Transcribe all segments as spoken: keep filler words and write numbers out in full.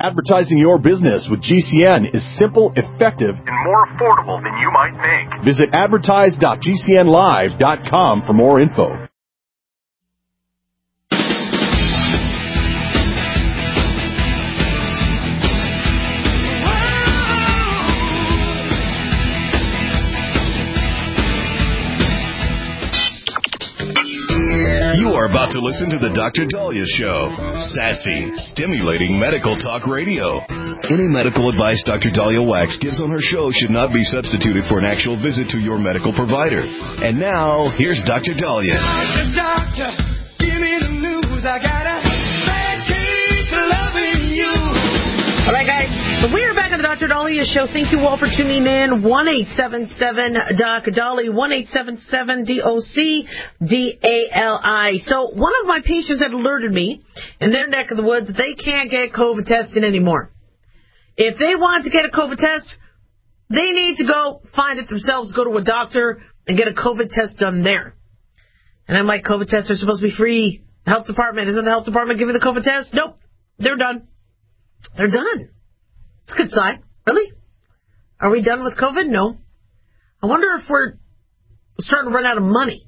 Advertising your business with G C N is simple, effective, and more affordable than you might think. Visit advertise dot g c n live dot com for more info. You are about to listen to the Doctor Dahlia Show. Sassy, stimulating medical talk radio. Any medical advice Doctor Dahlia Wax gives on her show should not be substituted for an actual visit to your medical provider. And now, here's Doctor Dahlia. Doctor, doctor, give me the news. I got a bad case of loving you. All right, guys. So we are back on the Doctor Dahlia Show. Thank you all for tuning in. one eight seven seven D O C Dahlia, one eight seven seven D O C D A L I. So one of my patients had alerted me in their neck of the woods that they can't get COVID tested anymore. If they want to get a COVID test, they need to go find it themselves, go to a doctor, and get a COVID test done there. And I'm like, COVID tests are supposed to be free. The health department, isn't the health department giving the COVID test? Nope. They're done. They're done. It's a good sign. Really? Are we done with COVID? No. I wonder if we're starting to run out of money.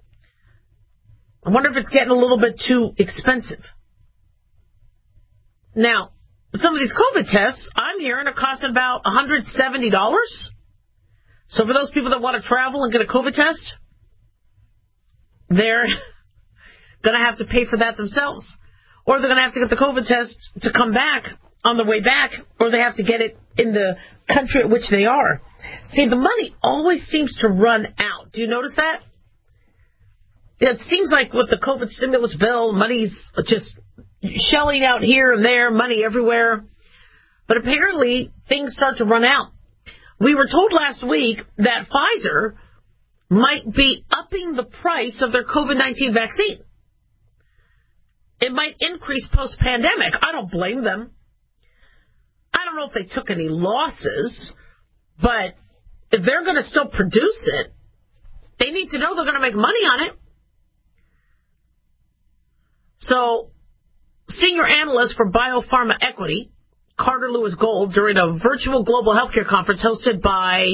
I wonder if it's getting a little bit too expensive. Now, some of these COVID tests, I'm hearing, are costing about one hundred seventy dollars. So for those people that want to travel and get a COVID test, they're going to have to pay for that themselves. Or they're going to have to get the COVID test to come back on the way back, or they have to get it in the country at which they are. See, the money always seems to run out. Do you notice that? It seems like with the COVID stimulus bill, money's just shelling out here and there, money everywhere. But apparently, things start to run out. We were told last week that Pfizer might be upping the price of their COVID nineteen vaccine. It might increase post-pandemic. I don't blame them. I don't know if they took any losses, but if they're going to still produce it, they need to know they're going to make money on it. So, senior analyst for Biopharma Equity, Carter Lewis Gold, during a virtual global healthcare conference hosted by,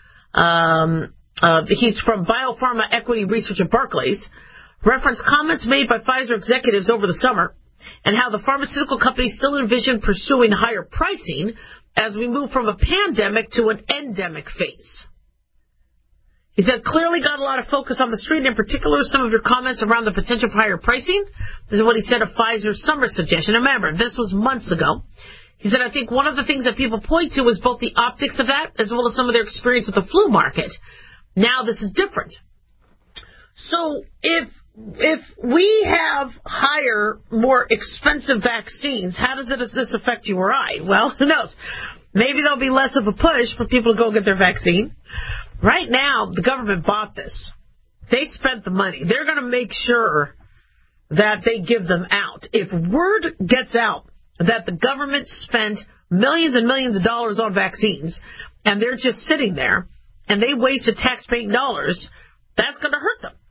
um, uh, he's from Biopharma Equity Research at Barclays, referenced comments made by Pfizer executives over the summer and how the pharmaceutical company still envisioned pursuing higher pricing as we move from a pandemic to an endemic phase. He said, clearly got a lot of focus on the street, and in particular some of your comments around the potential for higher pricing. This is what he said of Pfizer's summer suggestion. And remember, this was months ago. He said, I think one of the things that people point to is both the optics of that as well as some of their experience with the flu market. Now this is different. So if If we have higher, more expensive vaccines, how does, it, does this affect you or I? Well, who knows? Maybe there'll be less of a push for people to go get their vaccine. Right now, the government bought this. They spent the money. They're going to make sure that they give them out. If word gets out that the government spent millions and millions of dollars on vaccines, and they're just sitting there, and they wasted taxpaying dollars, that's going to hurt them.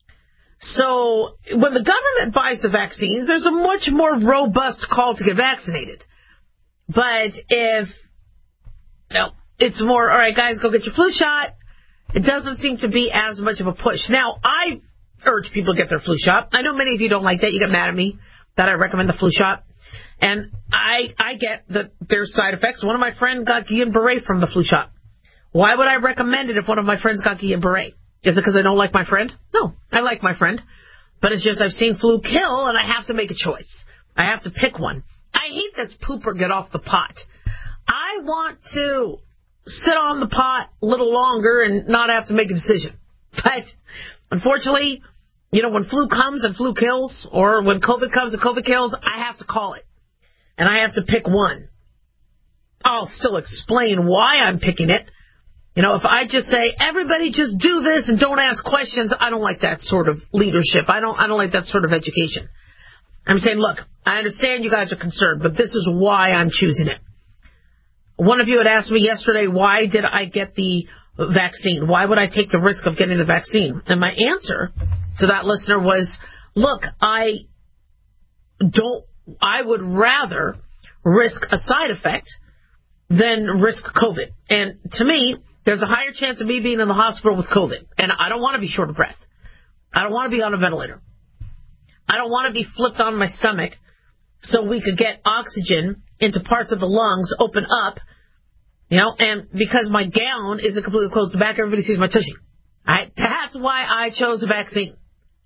So when the government buys the vaccines, there's a much more robust call to get vaccinated. But if, you know, it's more, all right, guys, go get your flu shot, it doesn't seem to be as much of a push. Now, I urge people to get their flu shot. I know many of you don't like that. You get mad at me that I recommend the flu shot. And I I get that there's side effects. One of my friends got Guillain-Barré from the flu shot. Why would I recommend it if one of my friends got Guillain-Barré? Is it because I don't like my friend? No, I like my friend. But it's just I've seen flu kill, and I have to make a choice. I have to pick one. I hate this pooper get off the pot. I want to sit on the pot a little longer and not have to make a decision. But unfortunately, you know, when flu comes and flu kills, or when COVID comes and COVID kills, I have to call it. And I have to pick one. I'll still explain why I'm picking it. You know, if I just say, everybody just do this and don't ask questions, I don't like that sort of leadership. I don't I don't like that sort of education. I'm saying, look, I understand you guys are concerned, but this is why I'm choosing it. One of you had asked me yesterday, why did I get the vaccine? Why would I take the risk of getting the vaccine? And my answer to that listener was, look, I don't, I would rather risk a side effect than risk COVID. And to me, there's a higher chance of me being in the hospital with COVID. And I don't want to be short of breath. I don't want to be on a ventilator. I don't want to be flipped on my stomach so we could get oxygen into parts of the lungs, open up, you know, and because my gown isn't completely closed to the back, everybody sees my tushy. Right? That's why I chose a vaccine.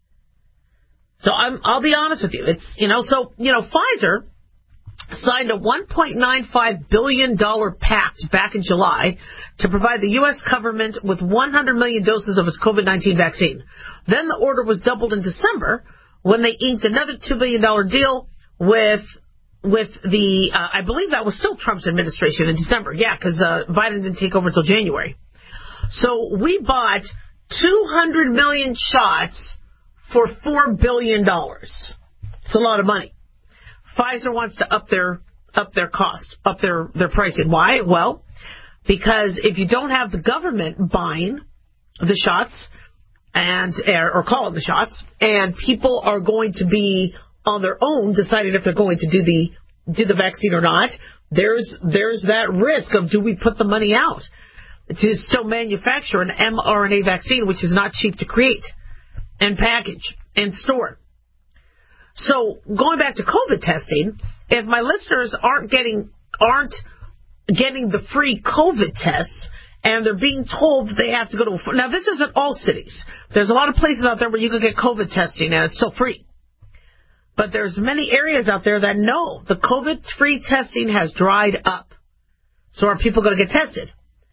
So I'm, I'll be honest with you. It's, you know, so, you know, Pfizer signed a one point nine five billion dollars pact back in July to provide the U S government with one hundred million doses of its COVID nineteen vaccine. Then the order was doubled in December when they inked another two billion dollars deal with with the, uh, I believe that was still Trump's administration in December. Yeah, because uh, Biden didn't take over until January. So we bought two hundred million shots for four billion dollars. It's a lot of money. Pfizer wants to up their up their cost, up their, their pricing. Why? Well, because if you don't have the government buying the shots and or calling the shots, and people are going to be on their own deciding if they're going to do the do the vaccine or not, there's there's that risk of, do we put the money out to still manufacture an mRNA vaccine, which is not cheap to create and package and store. So going back to COVID testing, if my listeners aren't getting aren't getting the free COVID tests and they're being told that they have to go to a, now this isn't all cities. There's a lot of places out there where you can get COVID testing and it's still free. But there's many areas out there that know the COVID-free testing has dried up. So are people going to get tested?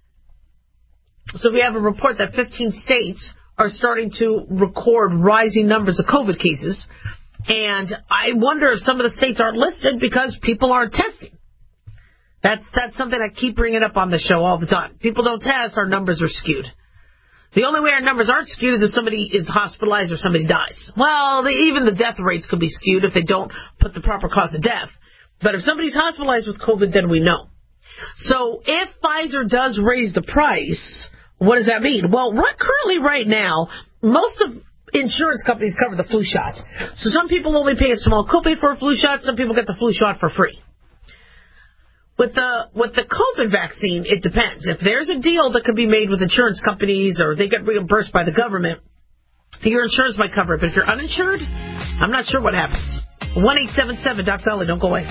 So we have a report that fifteen states are starting to record rising numbers of COVID cases. And I wonder if some of the states aren't listed because people aren't testing. That's that's something I keep bringing up on the show all the time. People don't test, our numbers are skewed. The only way our numbers aren't skewed is if somebody is hospitalized or somebody dies. Well, they, even the death rates could be skewed if they don't put the proper cause of death. But if somebody's hospitalized with COVID, then we know. So if Pfizer does raise the price, what does that mean? Well, right, currently right now, most of insurance companies cover the flu shot. So some people only pay a small copay for a flu shot. Some people get the flu shot for free. With the with the COVID vaccine, it depends. If there's a deal that could be made with insurance companies or they get reimbursed by the government, your insurance might cover it. But if you're uninsured, I'm not sure what happens. one eight seven seven Doc Dolly, don't go away.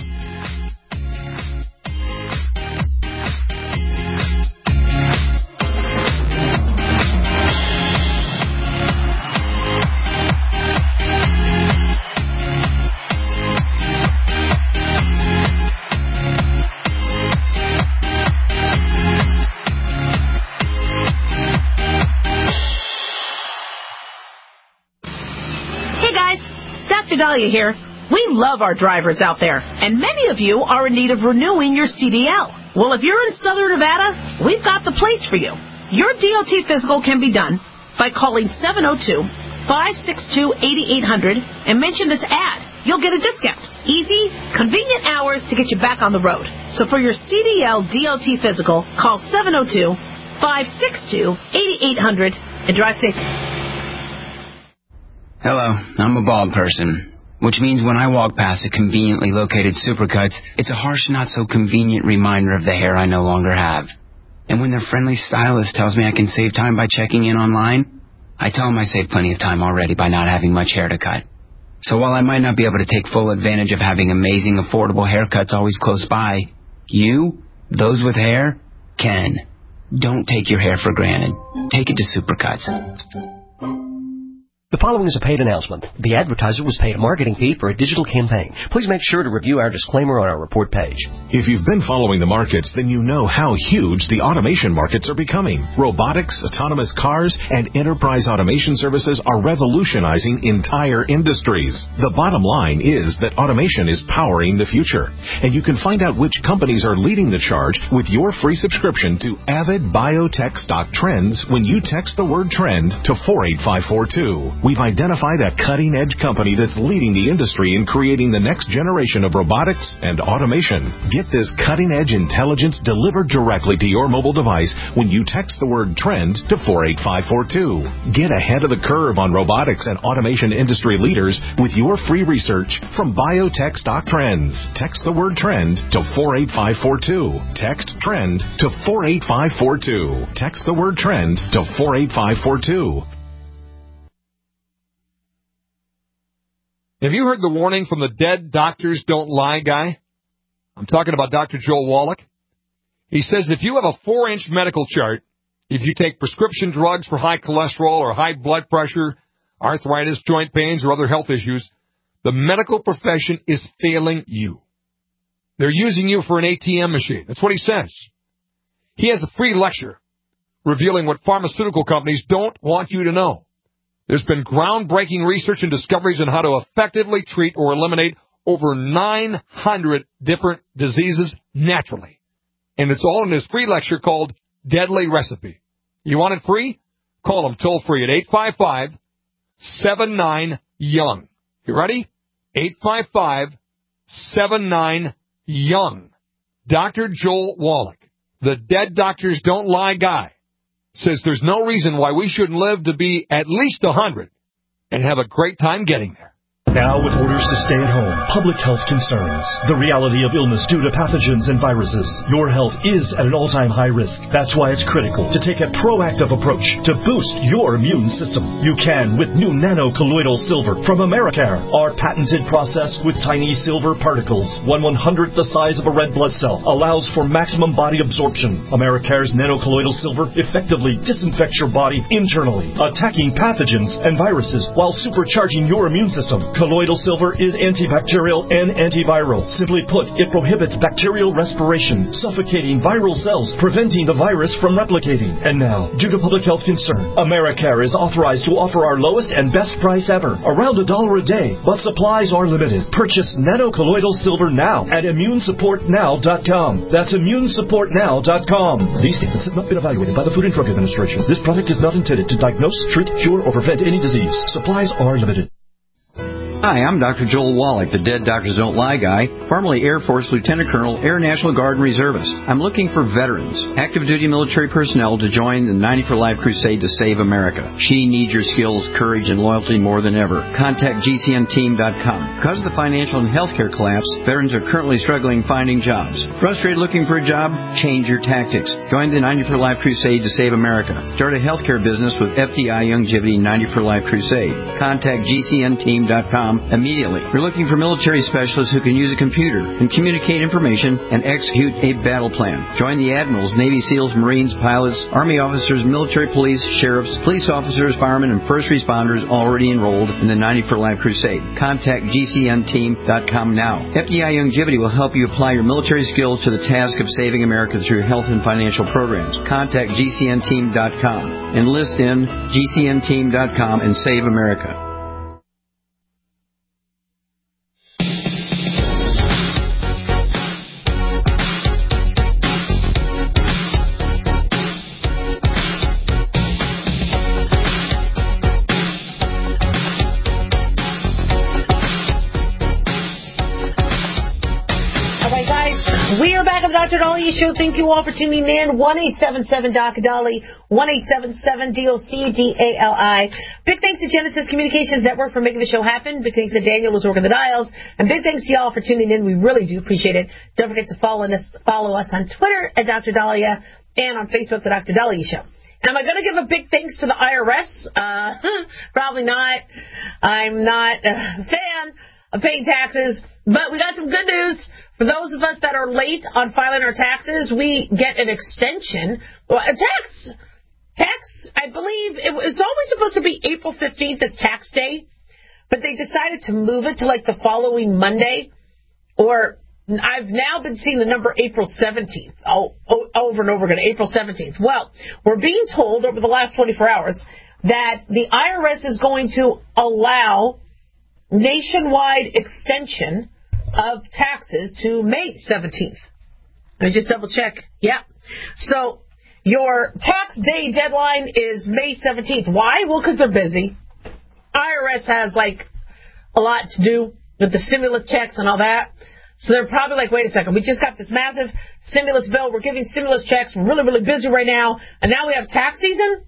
Dahlia here. We love our drivers out there, and many of you are in need of renewing your C D L. Well, if you're in Southern Nevada, we've got the place for you. Your D O T physical can be done by calling seven oh two, five six two, eight eight hundred and mention this ad. You'll get a discount. Easy, convenient hours to get you back on the road. So for your C D L D O T physical, call seven oh two, five six two, eight eight hundred and drive safe. Hello, I'm a bald person, which means when I walk past a conveniently located Supercuts, it's a harsh, not-so-convenient reminder of the hair I no longer have. And when their friendly stylist tells me I can save time by checking in online, I tell them I saved plenty of time already by not having much hair to cut. So while I might not be able to take full advantage of having amazing, affordable haircuts always close by, you, those with hair, can. Don't take your hair for granted. Take it to Supercuts. The following is a paid announcement. The advertiser was paid a marketing fee for a digital campaign. Please make sure to review our disclaimer on our report page. If you've been following the markets, then you know how huge the automation markets are becoming. Robotics, autonomous cars, and enterprise automation services are revolutionizing entire industries. The bottom line is that automation is powering the future. And you can find out which companies are leading the charge with your free subscription to Avid Biotech Stock Trends when you text the word trend to four eight five four two. We've identified a cutting-edge company that's leading the industry in creating the next generation of robotics and automation. Get this cutting-edge intelligence delivered directly to your mobile device when you text the word TREND to four eight five four two. Get ahead of the curve on robotics and automation industry leaders with your free research from Biotech Stock Trends. Text the word TREND to four eight five four two. Text TREND to four eight five four two. Text the word TREND to four eight five four two. Have you heard the warning from the Dead Doctors Don't Lie guy? I'm talking about Doctor Joel Wallach. He says if you have a four-inch medical chart, if you take prescription drugs for high cholesterol or high blood pressure, arthritis, joint pains, or other health issues, the medical profession is failing you. They're using you for an A T M machine. That's what he says. He has a free lecture revealing what pharmaceutical companies don't want you to know. There's been groundbreaking research and discoveries on how to effectively treat or eliminate over nine hundred different diseases naturally. And it's all in this free lecture called Deadly Recipe. You want it free? Call him toll free at eight five five, seven nine, young. You ready? eight five five, seven nine, young. Doctor Joel Wallach, the Dead Doctors Don't Lie guy, says there's no reason why we shouldn't live to be at least one hundred and have a great time getting there. Now with orders to stay at home, public health concerns, the reality of illness due to pathogens and viruses, your health is at an all-time high risk. That's why it's critical to take a proactive approach to boost your immune system. You can with new nano-colloidal silver from Americare. Our patented process with tiny silver particles, one one-hundredth the size of a red blood cell, allows for maximum body absorption. Americare's nano-colloidal silver effectively disinfects your body internally, attacking pathogens and viruses while supercharging your immune system. Colloidal silver is antibacterial and antiviral. Simply put, it prohibits bacterial respiration, suffocating viral cells, preventing the virus from replicating. And now, due to public health concern, Americare is authorized to offer our lowest and best price ever, around a dollar a day, but supplies are limited. Purchase nano-colloidal silver now at immune support now dot com. That's immune support now dot com. These statements have not been evaluated by the Food and Drug Administration. This product is not intended to diagnose, treat, cure, or prevent any disease. Supplies are limited. Hi, I'm Doctor Joel Wallach, the Dead Doctors Don't Lie guy, formerly Air Force Lieutenant Colonel, Air National Guard and Reservist. I'm looking for veterans, active duty military personnel to join the ninety for Life crusade to save America. She needs your skills, courage, and loyalty more than ever. Contact G C N team dot com. Because of the financial and healthcare collapse, veterans are currently struggling finding jobs. Frustrated looking for a job? Change your tactics. Join the ninety for Life crusade to save America. Start a healthcare business with F D I Youngevity ninety for Life crusade. Contact G C N team dot com immediately. We're looking for military specialists who can use a computer and communicate information and execute a battle plan. Join the admirals, Navy SEALs, Marines, pilots, Army officers, military police, sheriffs, police officers, firemen, and first responders already enrolled in the ninety for Life crusade. Contact G C N team dot com now. F D I Youngevity will help you apply your military skills to the task of saving America through health and financial programs. Contact G C N team dot com. Enlist in G C N team dot com and save America. Doctor Dolly Show. Thank you all for tuning in. one eight seven seven D O C Dolly, one eight seven seven D O C D A L I. Big thanks to Genesis Communications Network for making the show happen. Big thanks to Daniel who's working the dials. And big thanks to y'all for tuning in. We really do appreciate it. Don't forget to follow us, follow us on Twitter at Doctor Dahlia and on Facebook, The Doctor Dahlia Show. And am I going to give a big thanks to the I R S? Uh, probably not. I'm not a fan of paying taxes, but we got some good news. For those of us that are late on filing our taxes, we get an extension. Well, a tax, tax, I believe, it was always supposed to be April fifteenth as tax day, but they decided to move it to like the following Monday, or I've now been seeing the number April seventeenth, oh, oh, over and over again, April seventeenth. Well, we're being told over the last twenty-four hours that the I R S is going to allow nationwide extension of taxes to May seventeenth. Let me just double check. Yeah. So your tax day deadline is May seventeenth. Why? Well, because they're busy. I R S has, like, a lot to do with the stimulus checks and all that. So they're probably like, wait a second, we just got this massive stimulus bill. We're giving stimulus checks. We're really, really busy right now. And now we have tax season.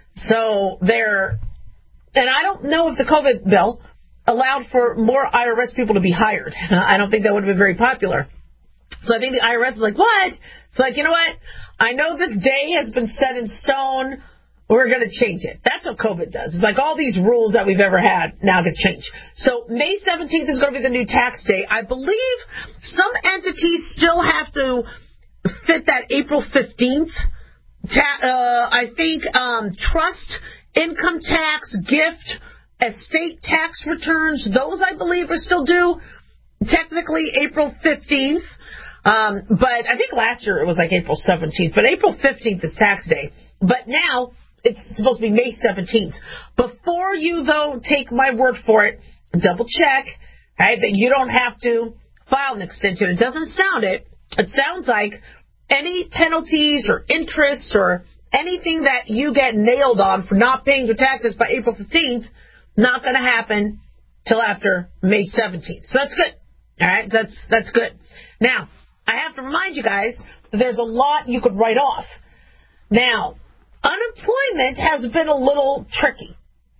So they're, and I don't know if the COVID bill allowed for more I R S people to be hired. I don't think that would have been very popular. So I think the I R S is like, what? It's like, you know what? I know this day has been set in stone. We're going to change it. That's what COVID does. It's like all these rules that we've ever had now get changed. So May seventeenth is going to be the new tax day. I believe some entities still have to fit that April fifteenth. Ta- uh, I think um, trust, income tax, gift, estate tax returns, those I believe are still due technically April fifteenth. Um, but I think last year it was like April seventeenth. But April fifteenth is tax day. But now it's supposed to be May seventeenth. Before you, though, take my word for it, double check, right, that you don't have to file an extension. It doesn't sound it. It sounds like any penalties or interest or anything that you get nailed on for not paying your taxes by April fifteenth, not going to happen till after May seventeenth. So that's good. All right, that's that's good. Now, I have to remind you guys that there's a lot you could write off. Now, unemployment has been a little tricky.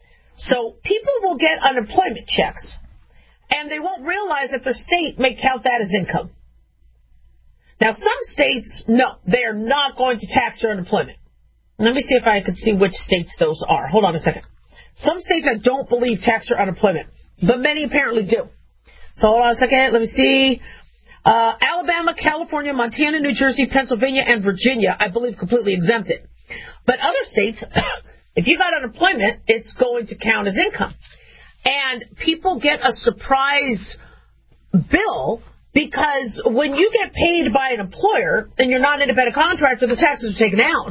So people will get unemployment checks, and they won't realize that their state may count that as income. Now, some states, no, they are not going to tax your unemployment. Let me see if I can see which states those are. Hold on a second. Some states I don't believe tax your unemployment, but many apparently do. So hold on a second. Let me see. Uh, Alabama, California, Montana, New Jersey, Pennsylvania, and Virginia, I believe, completely exempt it. But other states, if you got unemployment, it's going to count as income. And people get a surprise bill because when you get paid by an employer and you're not an independent contractor, the taxes are taken out.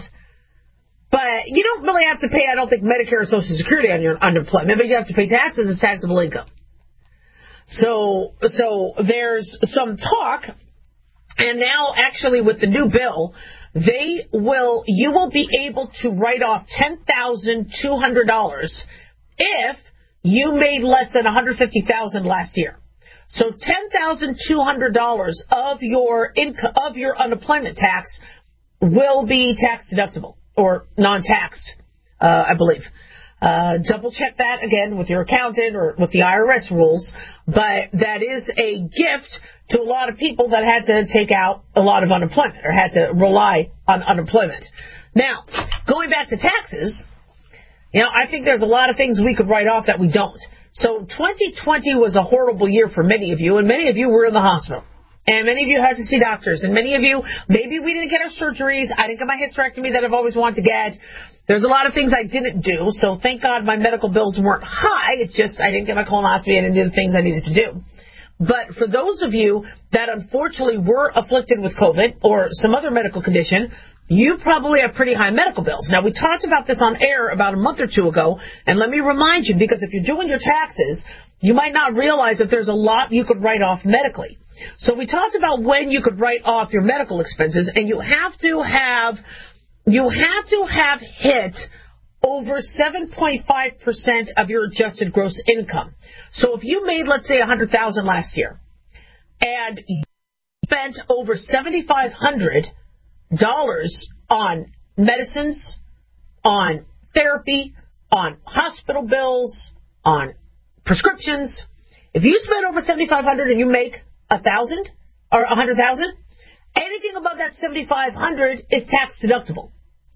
But you don't really have to pay, I don't think, Medicare or Social Security on your unemployment, but you have to pay taxes as taxable income. So, so there's some talk, and now actually with the new bill, they will, you will be able to write off ten thousand two hundred dollars if you made less than one hundred fifty thousand dollars last year. So ten thousand two hundred dollars of your income, of your unemployment tax will be tax deductible or non-taxed, uh, I believe. Uh, double check that again with your accountant or with the I R S rules, but that is a gift to a lot of people that had to take out a lot of unemployment or had to rely on unemployment. Now, going back to taxes, you know, I think there's a lot of things we could write off that we don't. So twenty twenty was a horrible year for many of you, and many of you were in the hospital. And many of you had to see doctors, and many of you, maybe we didn't get our surgeries. I didn't get my hysterectomy that I've always wanted to get. There's a lot of things I didn't do, so thank God my medical bills weren't high. It's just I didn't get my colonoscopy. I didn't do the things I needed to do. But for those of you that unfortunately were afflicted with COVID or some other medical condition, you probably have pretty high medical bills. Now, we talked about this on air about a month or two ago, and let me remind you, because if you're doing your taxes, you might not realize that there's a lot you could write off medically. So we talked about when you could write off your medical expenses, and you have to have you have to have hit over seven point five percent of your adjusted gross income. So if you made, let's say, one hundred thousand dollars last year, and you spent over seven thousand five hundred dollars on medicines, on therapy, on hospital bills, on prescriptions, if you spend over seven thousand five hundred dollars and you make a thousand or a hundred thousand, anything above that seventy five hundred is tax deductible.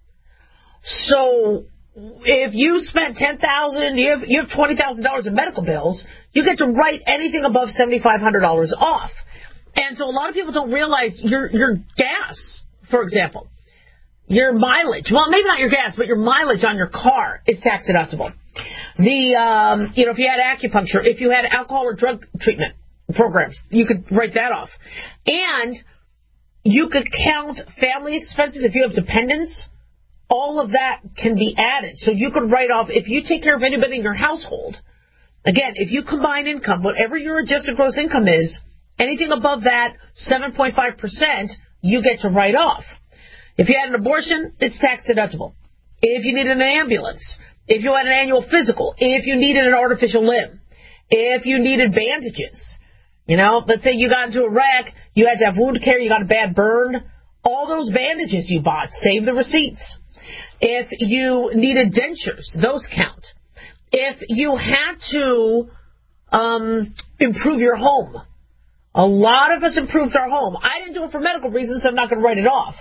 So if you spent ten thousand, you have you have twenty thousand dollars in medical bills, you get to write anything above seventy five hundred dollars off. And so a lot of people don't realize your your gas, for example, your mileage. Well, maybe not your gas, but your mileage on your car is tax deductible. The um, you know, if you had acupuncture, if you had alcohol or drug treatment programs, you could write that off. And you could count family expenses if you have dependents. All of that can be added. So you could write off, if you take care of anybody in your household, again, if you combine income, whatever your adjusted gross income is, anything above that seven point five percent, you get to write off. If you had an abortion, it's tax deductible. If you needed an ambulance, if you had an annual physical, if you needed an artificial limb, if you needed bandages. You know, let's say you got into a wreck, you had to have wound care, you got a bad burn. All those bandages you bought, save the receipts. If you needed dentures, those count. If you had to um, improve your home, a lot of us improved our home. I didn't do it for medical reasons, so I'm not going to write it off.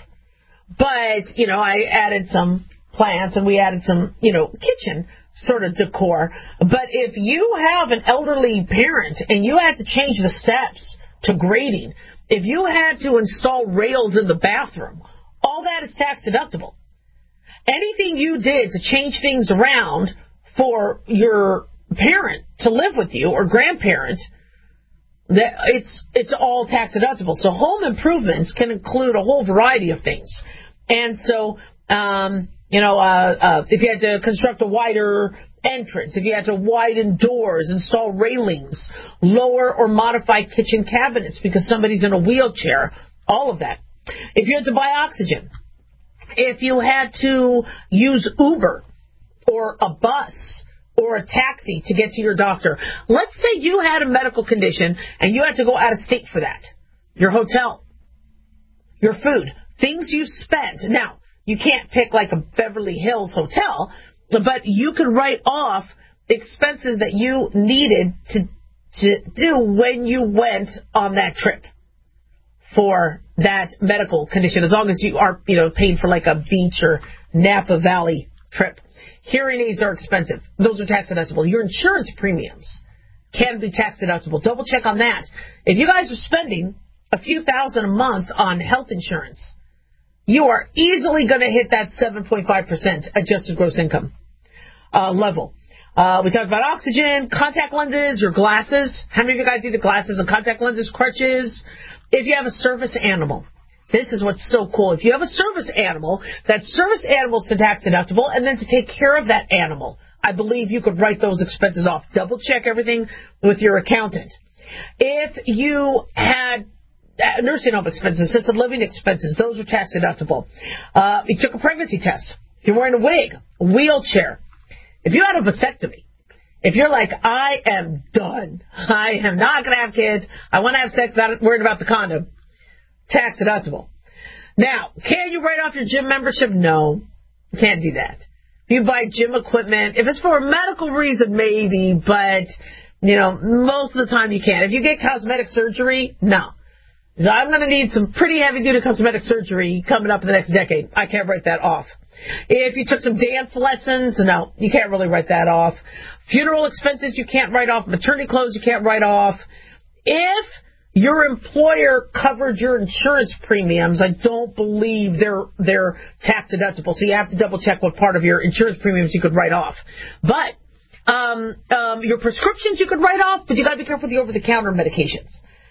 But, you know, I added some plants and we added some, you know, kitchen sort of decor. But if you have an elderly parent and you had to change the steps to grading, if you had to install rails in the bathroom, all that is tax deductible. Anything you did to change things around for your parent to live with you or grandparent, that it's it's all tax deductible. So home improvements can include a whole variety of things. And so, um, you know, uh, uh, if you had to construct a wider entrance, if you had to widen doors, install railings, lower or modify kitchen cabinets because somebody's in a wheelchair, all of that. If you had to buy oxygen, if you had to use Uber or a bus or a taxi to get to your doctor, let's say you had a medical condition and you had to go out of state for that. Your hotel, your food, things you spent. Now, you can't pick like a Beverly Hills hotel, but you could write off expenses that you needed to to do when you went on that trip for that medical condition, as long as you are, you know, paying for like a beach or Napa Valley trip. Hearing aids are expensive. Those are tax deductible. Your insurance premiums can be tax deductible. Double check on that. If you guys are spending a few thousand a month on health insurance, you are easily going to hit that seven point five percent adjusted gross income uh, level. Uh, we talked about oxygen, contact lenses, your glasses. How many of you guys need the glasses and contact lenses, crutches? If you have a service animal, this is what's so cool. If you have a service animal, that service animal is tax deductible, and then to take care of that animal, I believe you could write those expenses off. Double check everything with your accountant. If you had Uh, nursing home expenses, assisted living expenses, those are tax deductible. Uh, you took a pregnancy test. If you're wearing a wig, a wheelchair, if you had a vasectomy, if you're like, I am done, I am not going to have kids, I want to have sex without worrying about the condom, tax deductible. Now, can you write off your gym membership? No, you can't do that. If you buy gym equipment, if it's for a medical reason, maybe, but, you know, most of the time you can't. If you get cosmetic surgery, no. So I'm going to need some pretty heavy-duty cosmetic surgery coming up in the next decade. I can't write that off. If you took some dance lessons, no, you can't really write that off. Funeral expenses, you can't write off. Maternity clothes, you can't write off. If your employer covered your insurance premiums, I don't believe they're they're tax deductible. So you have to double-check what part of your insurance premiums you could write off. But um, um, your prescriptions you could write off, but you got to be careful with the over-the-counter medications.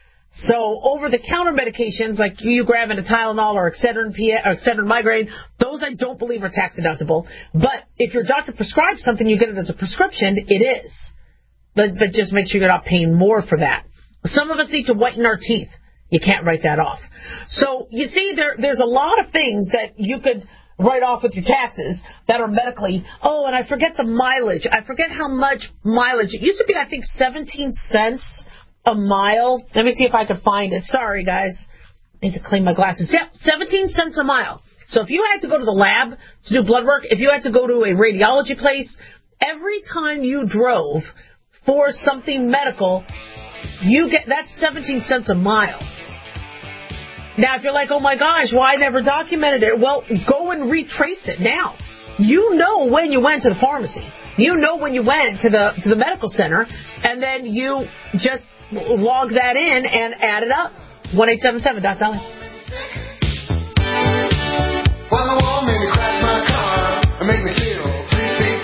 So over-the-counter medications like you grabbing a Tylenol or Excedrin, or Excedrin migraine, those I don't believe are tax deductible. But if your doctor prescribes something, you get it as a prescription, it is. But, but just make sure you're not paying more for that. Some of us need to whiten our teeth. You can't write that off. So you see, there there's a lot of things that you could write off with your taxes that are medically. Oh, and I forget the mileage. I forget how much mileage. It used to be, I think, seventeen cents a mile. Let me see if I could find it. Sorry, guys. I need to clean my glasses. Yeah, seventeen cents a mile. So if you had to go to the lab to do blood work, if you had to go to a radiology place, every time you drove for something medical, you get that's seventeen cents a mile. Now, if you're like, oh my gosh, well, I never documented it. Well, go and retrace it now. You know when you went to the pharmacy. You know when you went to the to the medical center, and then you just log that in and add it up. one eight seven seven dot com. When the wall made me crash my car and make me feel three feet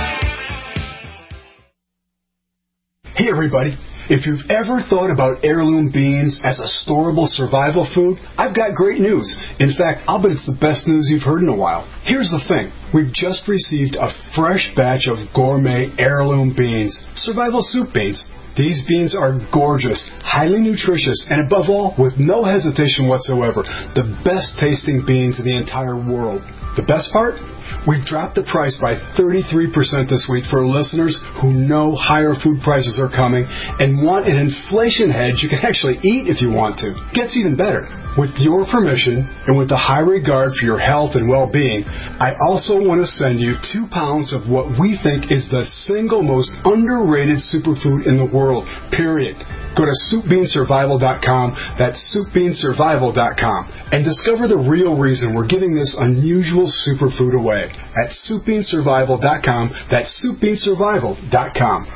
deep. Hey everybody, if you've ever thought about heirloom beans as a storable survival food, I've got great news. In fact, I'll bet it's the best news you've heard in a while. Here's the thing. We've just received a fresh batch of gourmet heirloom beans, survival soup beans. These beans are gorgeous, highly nutritious, and above all, with no hesitation whatsoever, the best tasting beans in the entire world. The best part? We've dropped the price by thirty-three percent this week for listeners who know higher food prices are coming and want an inflation hedge you can actually eat if you want to. Gets even better. With your permission and with the high regard for your health and well-being, I also want to send you two pounds of what we think is the single most underrated superfood in the world, period. Go to soup bean survival dot com, that's soup bean survival dot com, and discover the real reason we're giving this unusual superfood away at soup bean survival dot com, that's soup bean survival dot com.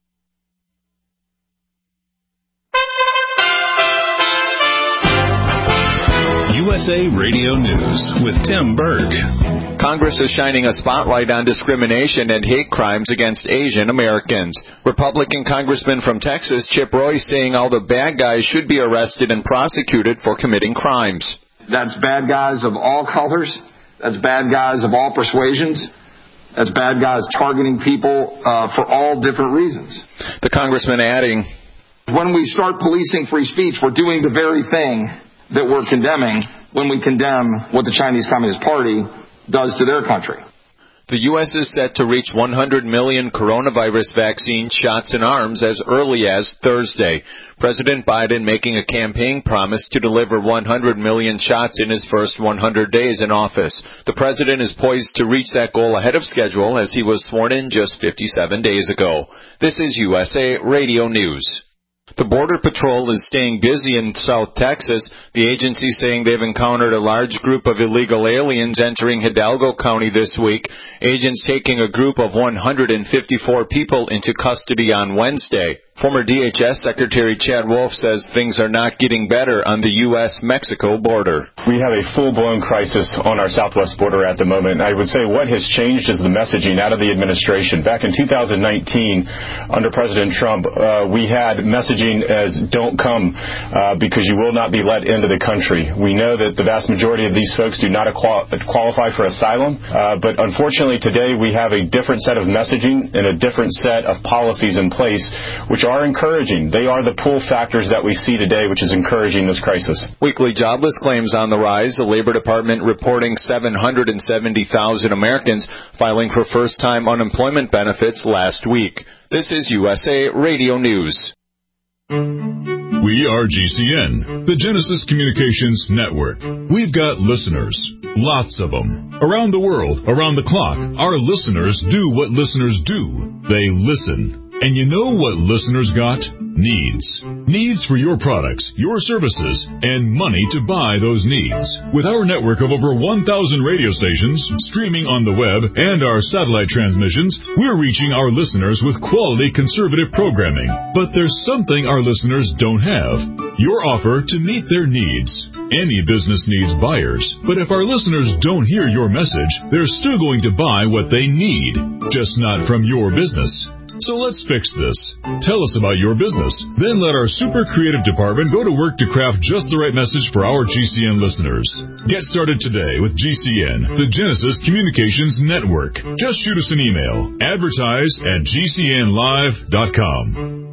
U S A Radio News with Tim Berg. Congress is shining a spotlight on discrimination and hate crimes against Asian Americans. Republican Congressman from Texas, Chip Roy, saying all the bad guys should be arrested and prosecuted for committing crimes. That's bad guys of all colors. That's bad guys of all persuasions. That's bad guys targeting people uh, for all different reasons. The congressman adding, when we start policing free speech, we're doing the very thing that we're condemning when we condemn what the Chinese Communist Party does to their country. The U S is set to reach one hundred million coronavirus vaccine shots in arms as early as Thursday. President Biden making a campaign promise to deliver one hundred million shots in his first one hundred days in office. The president is poised to reach that goal ahead of schedule as he was sworn in just fifty-seven days ago. This is U S A Radio News. The Border Patrol is staying busy in South Texas. The agency saying they've encountered a large group of illegal aliens entering Hidalgo County this week. Agents taking a group of one hundred fifty-four people into custody on Wednesday. Former D H S Secretary Chad Wolf says things are not getting better on the U S Mexico border. We have a full-blown crisis on our southwest border at the moment. I would say what has changed is the messaging out of the administration. Back in two thousand nineteen, under President Trump, uh, we had messaging as don't come uh, because you will not be let into the country. We know that the vast majority of these folks do not qual- qualify for asylum, uh, but unfortunately today we have a different set of messaging and a different set of policies in place, which are encouraging. They are the pull factors that we see today, which is encouraging this crisis. Weekly jobless claims on the rise. The Labor Department reporting seven hundred seventy thousand Americans filing for first-time unemployment benefits last week. This is U S A Radio News. We are G C N, the Genesis Communications Network. We've got listeners, lots of them. Around the world, around the clock, our listeners do what listeners do. They listen. And you know what listeners got? Needs. Needs for your products, your services, and money to buy those needs. With our network of over one thousand radio stations, streaming on the web, and our satellite transmissions, we're reaching our listeners with quality conservative programming. But there's something our listeners don't have. Your offer to meet their needs. Any business needs buyers, but if our listeners don't hear your message, they're still going to buy what they need, just not from your business. So let's fix this. Tell us about your business. Then let our super creative department go to work to craft just the right message for our G C N listeners. Get started today with G C N, the Genesis Communications Network. Just shoot us an email. Advertise at G C N live dot com.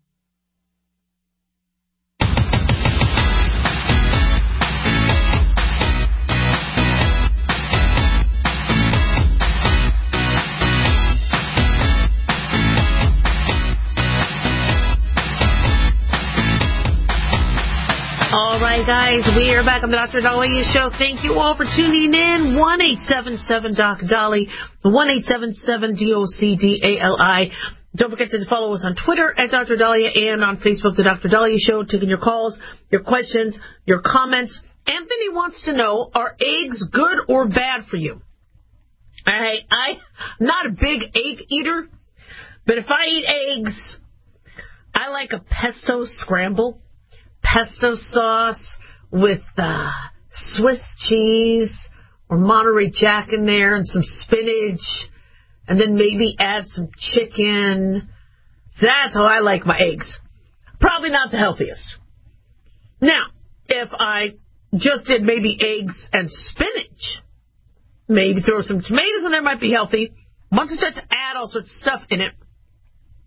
Guys, we are back on the Doctor Daliah Show. Thank you all for tuning in. one eight seven seven Doc Dolly, one eight seven seven D O C D A L I. Don't forget to follow us on Twitter at Doctor Daliah and on Facebook, the Doctor Daliah Show, taking your calls, your questions, your comments. Anthony wants to know, are eggs good or bad for you? I, I'm not a big egg eater, but if I eat eggs, I like a pesto scramble. Pesto sauce with uh, Swiss cheese or Monterey Jack in there and some spinach, and then maybe add some chicken. That's how I like my eggs. Probably not the healthiest. Now, if I just did maybe eggs and spinach, maybe throw some tomatoes in there, might be healthy. Once I start to add all sorts of stuff in it,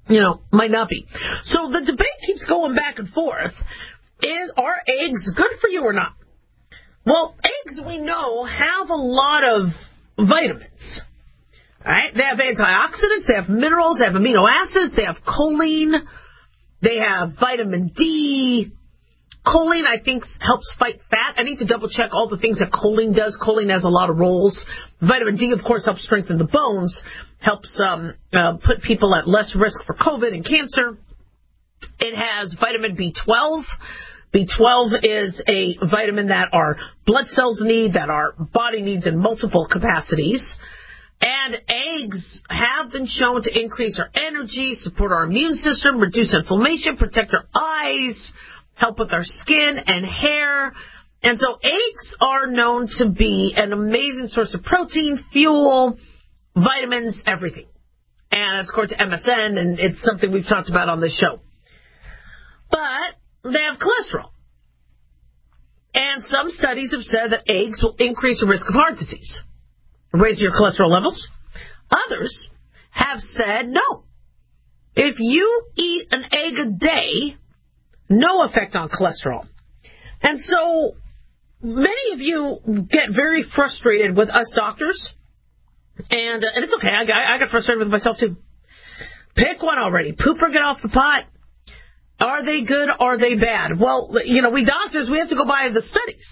you know, might not be. So the debate keeps going back and forth. Is, are eggs good for you or not? Well, eggs, we know, have a lot of vitamins. All right? They have antioxidants, they have minerals, they have amino acids, they have choline, they have vitamin D. Choline, I think, helps fight fat. I need to double-check all the things that choline does. Choline has a lot of roles. Vitamin D, of course, helps strengthen the bones, helps um, uh, put people at less risk for COVID and cancer. It has vitamin B twelve. B twelve is a vitamin that our blood cells need, that our body needs in multiple capacities. And eggs have been shown to increase our energy, support our immune system, reduce inflammation, protect our eyes, help with our skin and hair. And so eggs are known to be an amazing source of protein, fuel, vitamins, everything. And it's according to M S N, and it's something we've talked about on this show. But they have cholesterol. And some studies have said that eggs will increase the risk of heart disease, raise your cholesterol levels. Others have said no. If you eat an egg a day, no effect on cholesterol. And so many of you get very frustrated with us doctors. And, uh, and it's okay. I got, I got frustrated with myself too. Pick one already. Poop or get off the pot. Are they good? Are they bad? Well, you know, we doctors, we have to go by the studies.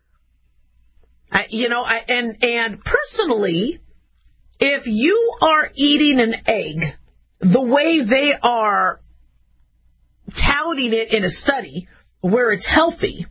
I, you know, I, and, and personally, if you are eating an egg the way they are touting it in a study where it's healthy,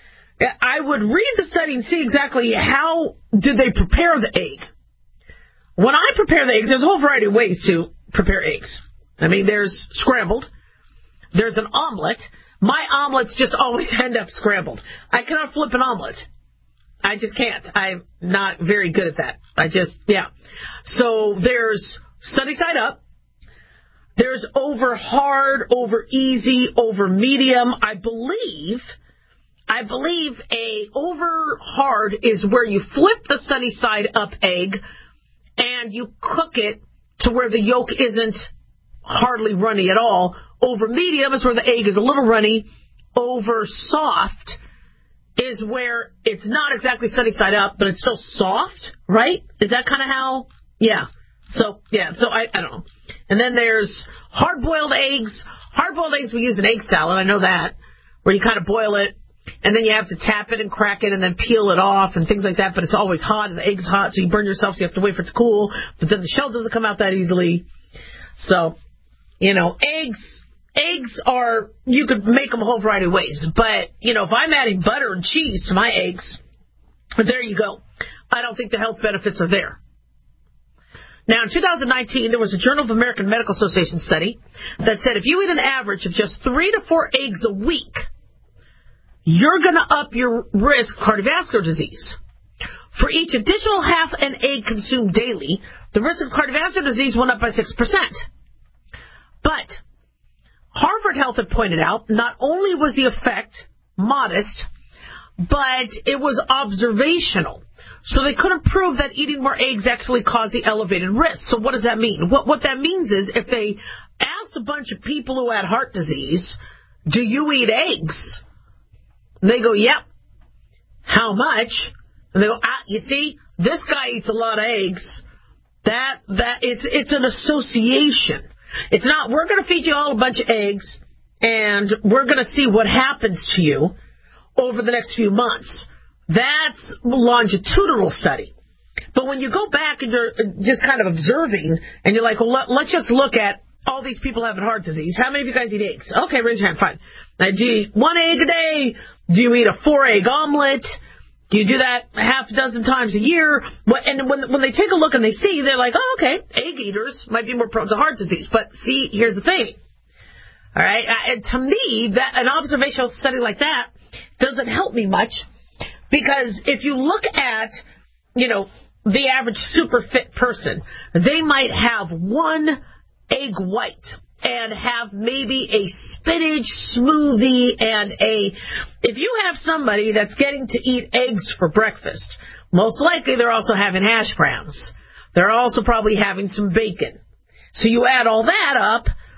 I would read the study and see exactly how did they prepare the egg. When I prepare the eggs, there's a whole variety of ways to prepare eggs. I mean, there's scrambled. There's an omelet. My omelets just always end up scrambled. I cannot flip an omelet. I just can't. I'm not very good at that. I just, yeah. So there's sunny side up. There's over hard, over easy, over medium. I believe, I believe a over hard is where you flip the sunny side up egg and you cook it to where the yolk isn't hardly runny at all. Over medium is where the egg is a little runny. Over soft is where it's not exactly sunny side up, but it's still soft, right? Is that kind of how? Yeah. So, yeah. So, I, I don't know. And then there's hard-boiled eggs. Hard-boiled eggs we use in egg salad. I know that. Where you kind of boil it, and then you have to tap it and crack it and then peel it off and things like that. But it's always hot, and the egg's hot, so you burn yourself, so you have to wait for it to cool. But then the shell doesn't come out that easily. So, you know, eggs... Eggs are, you could make them a whole variety of ways. But, you know, if I'm adding butter and cheese to my eggs, there you go. I don't think the health benefits are there. Now, in two thousand nineteen, there was a Journal of American Medical Association study that said if you eat an average of just three to four eggs a week, you're going to up your risk of cardiovascular disease. For each additional half an egg consumed daily, the risk of cardiovascular disease went up by six percent. But Harvard Health had pointed out not only was the effect modest, but it was observational. So they couldn't prove that eating more eggs actually caused the elevated risk. So what does that mean? What, what that means is if they asked a bunch of people who had heart disease, do you eat eggs? And they go, yep. How much? And they go, ah, you see, this guy eats a lot of eggs. That, that, it's, it's an association. It's not, we're going to feed you all a bunch of eggs, and we're going to see what happens to you over the next few months. That's a longitudinal study. But when you go back and you're just kind of observing, and you're like, well, let, let's just look at all these people having heart disease. How many of you guys eat eggs? Okay, raise your hand. Fine. Now, do you eat one egg a day? Do you eat a four-egg omelet? Do you do that a half a dozen times a year? And when when they take a look and they see, they're like, oh, okay, egg eaters might be more prone to heart disease. But see, here's the thing. All right, and to me, that an observational study like that doesn't help me much, because if you look at, you know, the average super fit person, they might have one egg white and have maybe a spinach smoothie and a, if you have somebody that's getting to eat eggs for breakfast, most likely they're also having hash browns. They're also probably having some bacon. So you add all that up,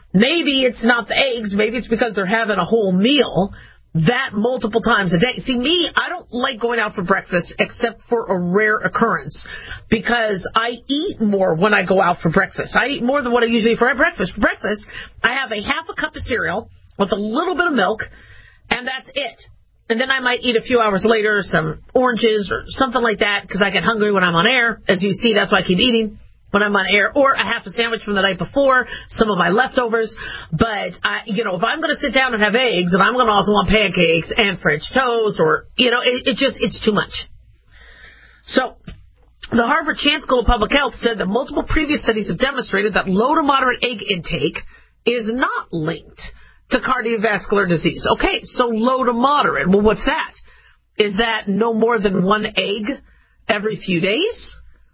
Maybe it's not the eggs. Maybe it's because they're having a whole meal that multiple times a day. See, me, I don't like going out for breakfast except for a rare occurrence because I eat more when I go out for breakfast. I eat more than what I usually eat for breakfast. For breakfast, I have a half a cup of cereal with a little bit of milk, and that's it. And then I might eat a few hours later some oranges or something like that because I get hungry when I'm on air. As you see, that's why I keep eating when I'm on air, or a half a sandwich from the night before, some of my leftovers. But, I, you know, if I'm going to sit down and have eggs, and I'm going to also want pancakes and French toast, or, you know, it, it just, it's too much. So, the Harvard Chan School of Public Health said that multiple previous studies have demonstrated that low to moderate egg intake is not linked to cardiovascular disease. Okay, so low to moderate. Well, what's that? Is that no more than one egg every few days?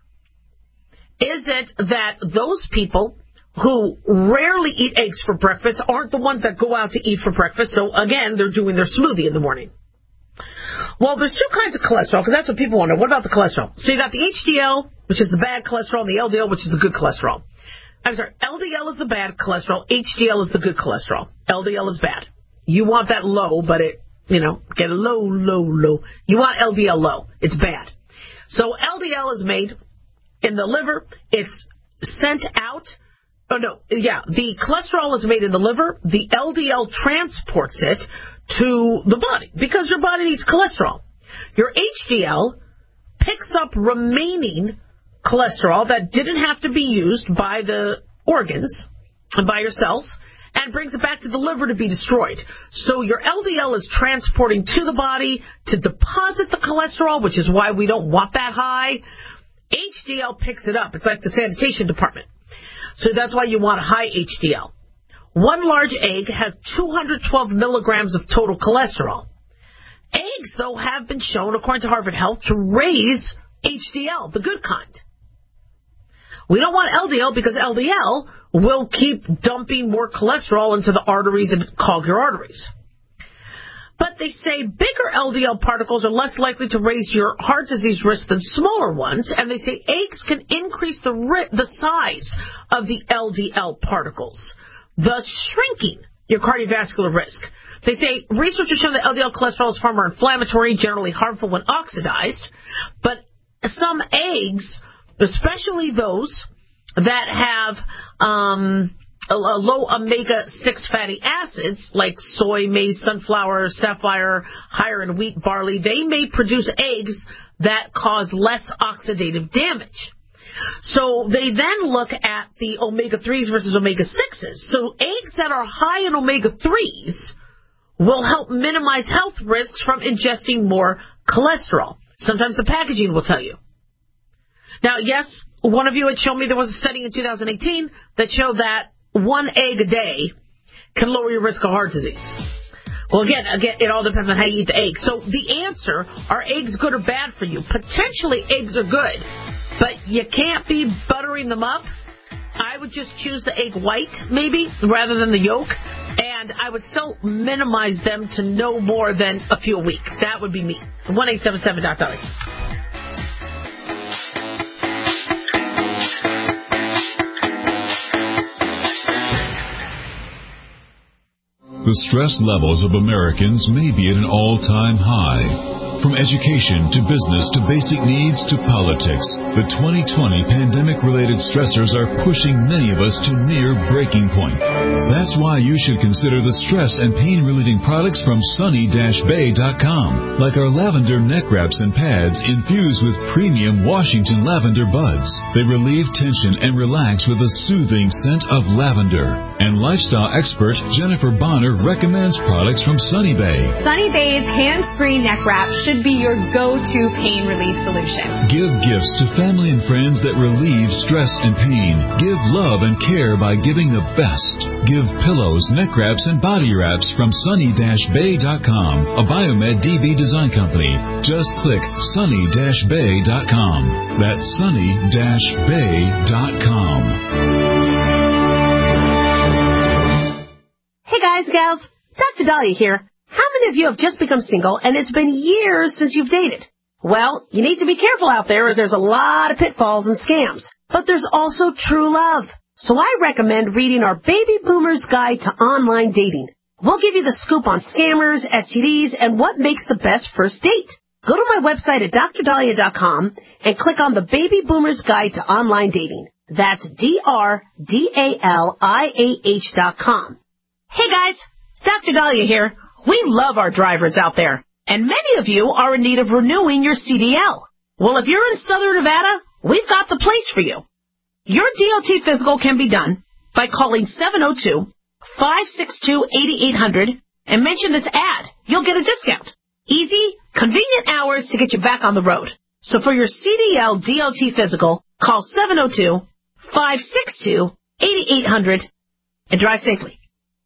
Is it that those people who rarely eat eggs for breakfast aren't the ones that go out to eat for breakfast? So, again, they're doing their smoothie in the morning. Well, there's two kinds of cholesterol, because that's what people wonder. What about the cholesterol? So you got the H D L, which is the bad cholesterol, and the L D L, which is the good cholesterol. I'm sorry, L D L is the bad cholesterol. H D L is the good cholesterol. L D L is bad. You want that low, but it, you know, get low, low, low. You want L D L low. It's bad. So L D L is made in the liver. It's sent out. Oh, no. Yeah. The cholesterol is made in the liver. The L D L transports it to the body because your body needs cholesterol. Your H D L picks up remaining cholesterol that didn't have to be used by the organs and by your cells and brings it back to the liver to be destroyed. So your L D L is transporting to the body to deposit the cholesterol, which is why we don't want that high. H D L picks it up. It's like the sanitation department. So that's why you want a high H D L. One large egg has two hundred twelve milligrams of total cholesterol. Eggs, though, have been shown, according to Harvard Health, to raise H D L, the good kind. We don't want L D L because L D L will keep dumping more cholesterol into the arteries and clog your arteries. But they say bigger L D L particles are less likely to raise your heart disease risk than smaller ones, and they say eggs can increase the ri- the size of the L D L particles, thus shrinking your cardiovascular risk. They say research has shown that L D L cholesterol is far more inflammatory, generally harmful when oxidized, but some eggs, especially those that have um, a, a low omega six fatty acids, like soy, maize, sunflower, sapphire, higher in wheat, barley, they may produce eggs that cause less oxidative damage. So they then look at the omega threes versus omega sixes. So eggs that are high in omega threes will help minimize health risks from ingesting more cholesterol. Sometimes the packaging will tell you. Now, yes, one of you had shown me there was a study in two thousand eighteen that showed that one egg a day can lower your risk of heart disease. Well, again, again, it all depends on how you eat the egg. So the answer, are eggs good or bad for you? Potentially eggs are good, but you can't be buttering them up. I would just choose the egg white, maybe, rather than the yolk, and I would still minimize them to no more than a few a week. That would be me. one eight seven seven Doc Dolly. The stress levels of Americans may be at an all-time high. From education to business to basic needs to politics, the twenty twenty pandemic-related stressors are pushing many of us to near breaking point. That's why you should consider the stress and pain-relieving products from sunny dash bay dot com, like our lavender neck wraps and pads infused with premium Washington lavender buds. They relieve tension and relax with a soothing scent of lavender. And lifestyle expert Jennifer Bonner recommends products from Sunny Bay. Sunny Bay's hands-free neck wrap should be your go-to pain relief solution. Give gifts to family and friends that relieve stress and pain. Give love and care by giving the best. Give pillows, neck wraps, and body wraps from sunny dash bay dot com, a Biomed D B design company. Just click sunny dash bay dot com. That's sunny dash bay dot com. Hey guys, gals, Doctor Dahlia here. How many of you have just become single and it's been years since you've dated? Well, you need to be careful out there as there's a lot of pitfalls and scams. But there's also true love. So I recommend reading our Baby Boomer's Guide to Online Dating. We'll give you the scoop on scammers, S T Ds, and what makes the best first date. Go to my website at dr dahlia dot com and click on the Baby Boomer's Guide to Online Dating. That's D R D A L I A H dot com. Hey guys, Doctor Dahlia here. We love our drivers out there, and many of you are in need of renewing your C D L. Well, if you're in Southern Nevada, we've got the place for you. Your D O T physical can be done by calling seven oh two, five six two, eight eight zero zero and mention this ad. You'll get a discount. Easy, convenient hours to get you back on the road. So for your C D L D O T physical, call seven oh two, five six two, eight eight zero zero and drive safely.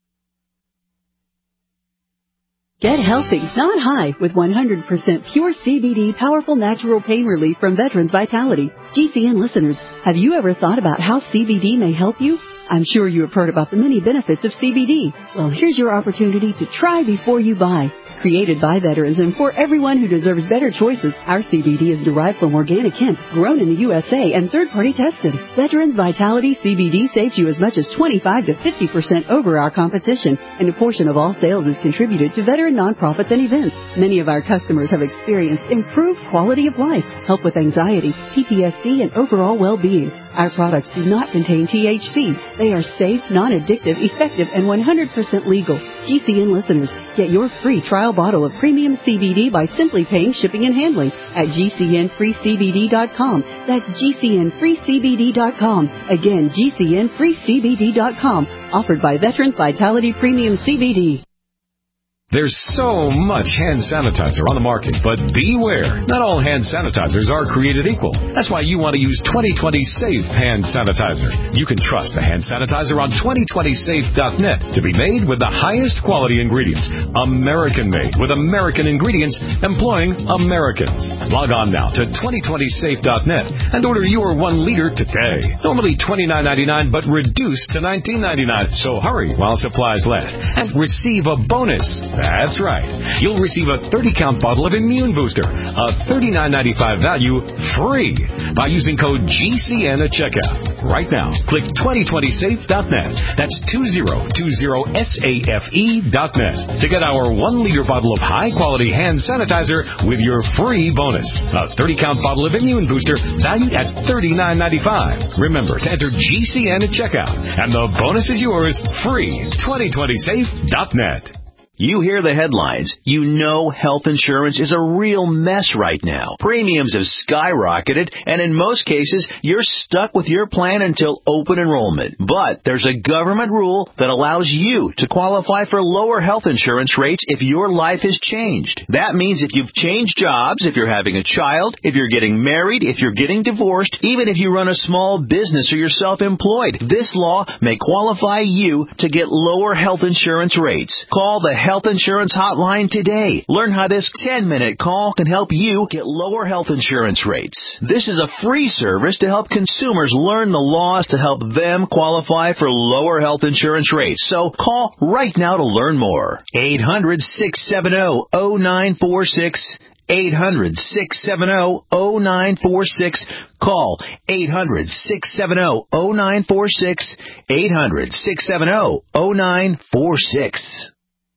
Get healthy, not high, with one hundred percent pure C B D powerful natural pain relief from Veterans Vitality. G C N listeners, have you ever thought about how C B D may help you? I'm sure you have heard about the many benefits of C B D. Well, here's your opportunity to try before you buy. Created by veterans and for everyone who deserves better choices, our C B D is derived from organic hemp, grown in the U S A and third-party tested. Veterans Vitality C B D saves you as much as twenty-five to fifty percent over our competition, and a portion of all sales is contributed to veteran nonprofits and events. Many of our customers have experienced improved quality of life, help with anxiety, P T S D, and overall well-being. Our products do not contain T H C. They are safe, non-addictive, effective, and one hundred percent legal. G C N listeners, get your free trial bottle of premium C B D by simply paying shipping and handling at G C N free C B D dot com. That's G C N free C B D dot com. Again, G C N free C B D dot com. Offered by Veterans Vitality Premium C B D. There's so much hand sanitizer on the market, but beware. Not all hand sanitizers are created equal. That's why you want to use twenty twenty Safe Hand Sanitizer. You can trust the hand sanitizer on twenty twenty safe dot net to be made with the highest quality ingredients. American-made with American ingredients employing Americans. Log on now to twenty twenty safe dot net and order your one liter today. Normally twenty-nine ninety-nine, but reduced to nineteen ninety-nine. So hurry while supplies last and receive a bonus. That's right. You'll receive a thirty count bottle of Immune Booster, a thirty-nine ninety-five value, free by using code G C N at checkout. Right now, click twenty twenty safe dot net. That's twenty twenty safe dot net to get our one liter bottle of high-quality hand sanitizer with your free bonus. A thirty count bottle of Immune Booster valued at thirty-nine ninety-five. Remember to enter G C N at checkout, and the bonus is yours free. twenty twenty safe dot net. You hear the headlines. You know health insurance is a real mess right now. Premiums have skyrocketed, and in most cases, you're stuck with your plan until open enrollment. But there's a government rule that allows you to qualify for lower health insurance rates if your life has changed. That means if you've changed jobs, if you're having a child, if you're getting married, if you're getting divorced, even if you run a small business or you're self-employed, this law may qualify you to get lower health insurance rates. Call the Health Insurance Hotline today. Learn how this ten-minute call can help you get lower health insurance rates. This is a free service to help consumers learn the laws to help them qualify for lower health insurance rates. So call right now to learn more. eight hundred, six seven zero, zero nine four six. eight hundred, six seven zero, zero nine four six. Call eight hundred, six seven zero, zero nine four six. eight hundred, six seven zero, zero nine four six.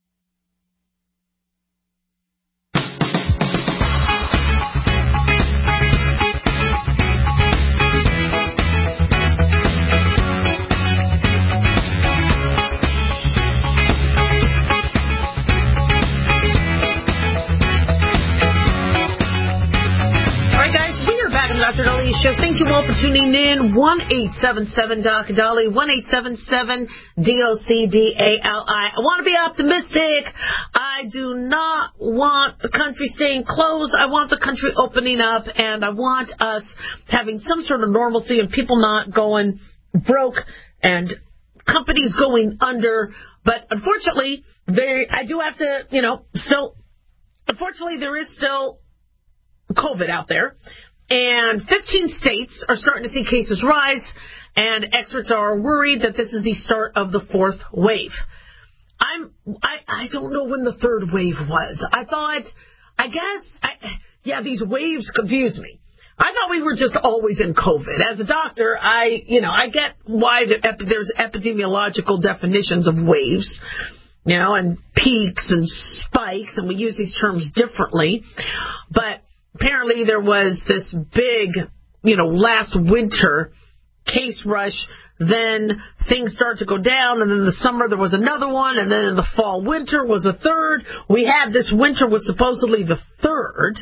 Doctor Dolly Show. Thank you all for tuning in. one eight seven seven Doctor Dolly, one eight seven seven D O C D A L I. I want to be optimistic. I do not want the country staying closed. I want the country opening up, and I want us having some sort of normalcy and people not going broke and companies going under. But unfortunately, there, I do have to, you know, still, unfortunately, there is still COVID out there. And fifteen states are starting to see cases rise, and experts are worried that this is the start of the fourth wave. I'm, I, I don't know when the third wave was. I thought, I guess, I, yeah, these waves confuse me. I thought we were just always in COVID. As a doctor, I, you know, I get why the epi- there's epidemiological definitions of waves, you know, and peaks and spikes, and we use these terms differently. But apparently there was this big, you know, last winter case rush. Then things started to go down, and then in the summer there was another one, and then in the fall winter was a third. We had this winter was supposedly the third.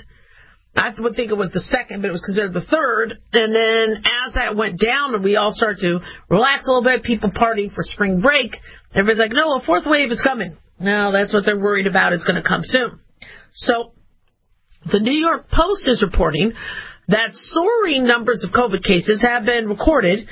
I would think it was the second, but it was considered the third. And then as that went down and we all started to relax a little bit, people partying for spring break, everybody's like, no, a fourth wave is coming. No, that's what they're worried about. It's going to come soon. So the New York Post is reporting that soaring numbers of COVID cases have been recorded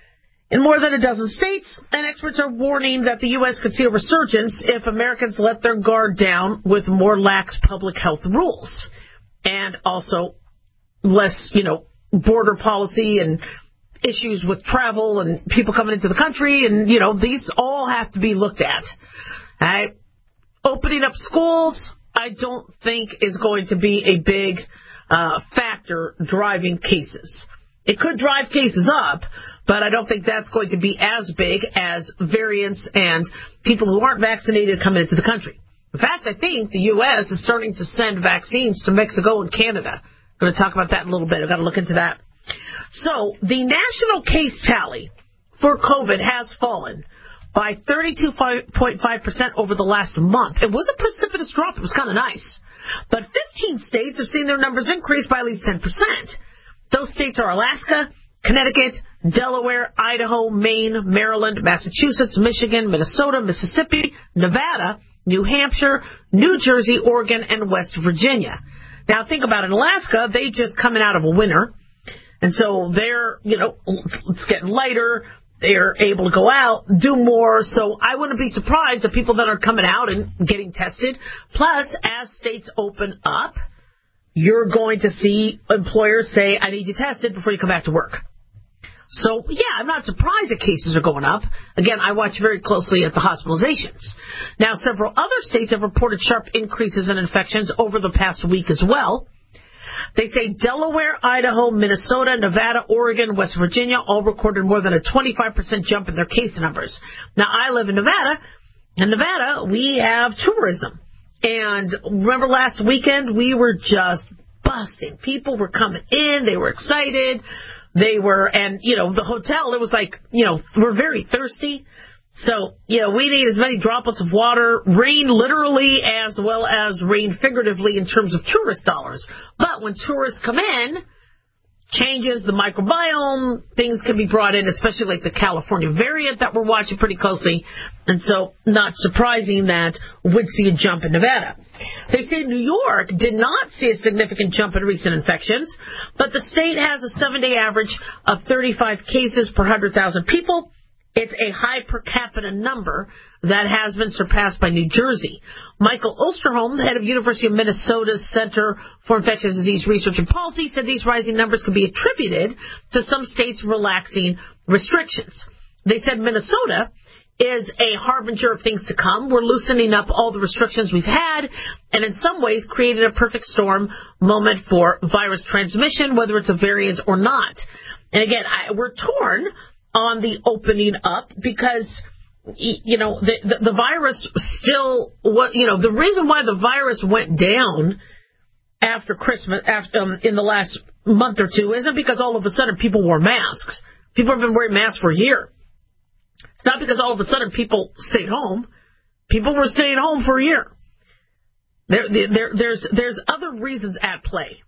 in more than a dozen states, and experts are warning that the U S could see a resurgence if Americans let their guard down with more lax public health rules. And also less, you know, border policy and issues with travel and people coming into the country. And, you know, these all have to be looked at. Right? Opening up schools, I don't think is going to be a big uh, factor driving cases. It could drive cases up, but I don't think that's going to be as big as variants and people who aren't vaccinated coming into the country. In fact, I think the U S is starting to send vaccines to Mexico and Canada. I'm going to talk about that in a little bit. I've got to look into that. So the national case tally for COVID has fallen by thirty-two point five percent over the last month. It was a precipitous drop. It was kind of nice. But fifteen states have seen their numbers increase by at least ten percent. Those states are Alaska, Connecticut, Delaware, Idaho, Maine, Maryland, Massachusetts, Michigan, Minnesota, Mississippi, Nevada, New Hampshire, New Jersey, Oregon, and West Virginia. Now, think about it. In Alaska, they just coming out of a winter, and so they're, you know, it's getting lighter. They're able to go out, do more. So I wouldn't be surprised if people that are coming out and getting tested. Plus, as states open up, you're going to see employers say, I need you tested before you come back to work. So, yeah, I'm not surprised that cases are going up. Again, I watch very closely at the hospitalizations. Now, several other states have reported sharp increases in infections over the past week as well. They say Delaware, Idaho, Minnesota, Nevada, Oregon, West Virginia all recorded more than a twenty-five percent jump in their case numbers. Now, I live in Nevada. In Nevada, we have tourism. And remember last weekend, we were just busting. People were coming in. They were excited. They were, and, you know, the hotel, it was like, you know, we're very thirsty. So, you know, we need as many droplets of water, rain literally as well as rain figuratively in terms of tourist dollars. But when tourists come in, changes the microbiome, things can be brought in, especially like the California variant that we're watching pretty closely. And so not surprising that we'd see a jump in Nevada. They say New York did not see a significant jump in recent infections, but the state has a seven-day average of thirty-five cases per one hundred thousand people. It's a high per capita number that has been surpassed by New Jersey. Michael Osterholm, the head of University of Minnesota's Center for Infectious Disease Research and Policy, said these rising numbers could be attributed to some states relaxing restrictions. They said Minnesota is a harbinger of things to come. We're loosening up all the restrictions we've had, and in some ways created a perfect storm moment for virus transmission, whether it's a variant or not. And again, I, we're torn on the opening up because, you know, the, the, the virus still, what you know, the reason why the virus went down after Christmas, after um, in the last month or two, isn't because all of a sudden people wore masks. People have been wearing masks for a year. It's not because all of a sudden people stayed home. People were staying home for a year. There, there, there's, there's other reasons at play.